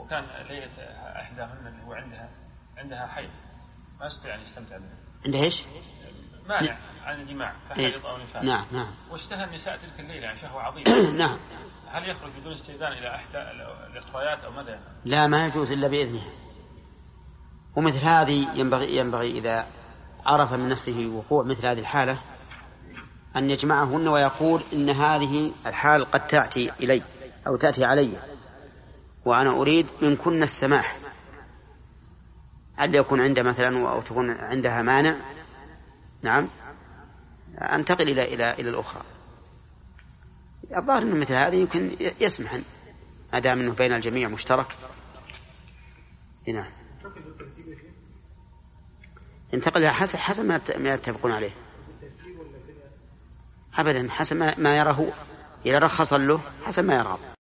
وكان ليلة إحداهن اللي هو عندها حيض ما استطيع أن يستمتع بها. عندها إيش؟ مانع عن الجماع كحيض أو نفاس. نعم. واشتهى النساء تلك الليلة عن شهوة عظيمة. نعم. هل يخرج بدون استئذان إلى إحدى الأخريات أو ماذا؟ لا، ما يجوز إلا بإذنها. ومثل هذه ينبغي إذا عرف من نفسه وقوع مثل هذه الحالة أن يجمعهن ويقول إن هذه الحال قد تأتي إلي أو تأتي علي وأنا أريد من كن السماح، هل يكون عندها مثلا أو تكون عندها مانع، نعم، أنتقل إلى الأخرى. الظاهر أن مثل هذه يمكن يسمح ما دام أنه بين الجميع مشترك. نعم. ينتقل حسب ما يتفقون عليه أبدا، حسب ما يراه. إذا رخص له حسب ما يراه.